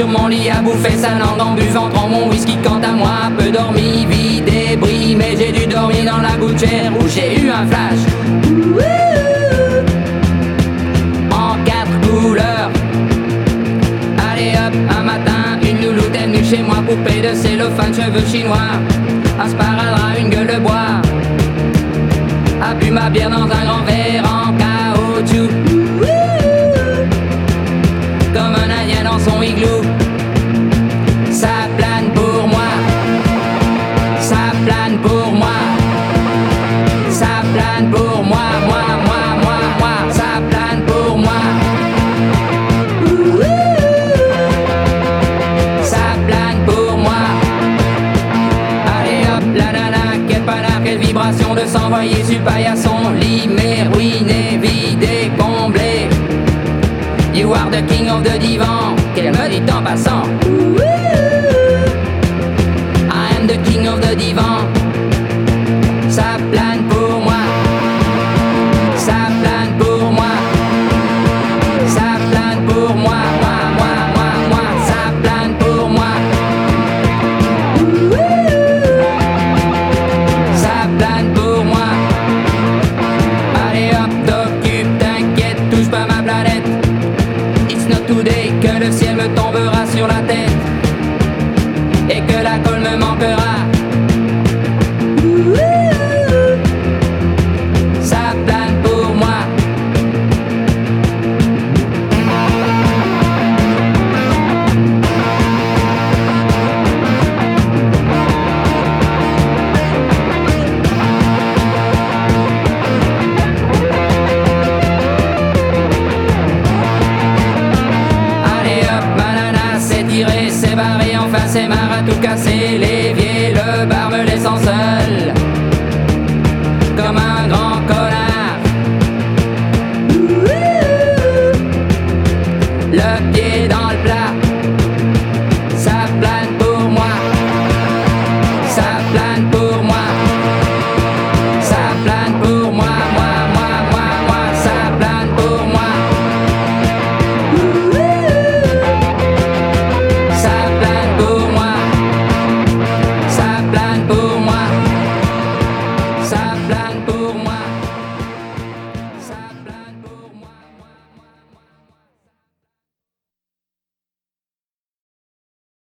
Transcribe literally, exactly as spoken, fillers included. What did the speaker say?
sur mon lit à bouffer sa langue en buvant dans mon whisky. Quant à moi, peu dormi, vie débris, mais j'ai dû dormir dans la gouttière où j'ai eu un flash en quatre couleurs. Allez hop, un matin, une louloute est venue chez moi, poupée de cellophane, cheveux chinois, un sparadrap, une gueule de bois, a bu ma bière dans un grand verre en caoutchouc, comme un indien dans son igloo. Ça plane pour moi, ça plane pour moi, ça plane pour moi, moi, moi, moi, moi, ça plane pour moi. Ça plane pour moi. Allez hop, la nana, quelle panard, quelle vibration de s'envoyer sur paillasson. Limé, ruiné, vidé, comblé. You are the king of the divan, qu'elle me dit en passant. I am the king of the divan. Ça plane pour moi, ça plane pour moi, ça plane pour moi, moi, moi, moi, moi, ça plane pour moi. Ça plane pour moi. Allez hop, t'occupe, t'inquiète, touche pas ma planète. It's not today que le ciel me tombera sur la tête et que la colle me manquera. Ça plane pour moi. Allez hop, ma nana, c'est tiré, c'est barré, enfin c'est marre à tout casser les vies.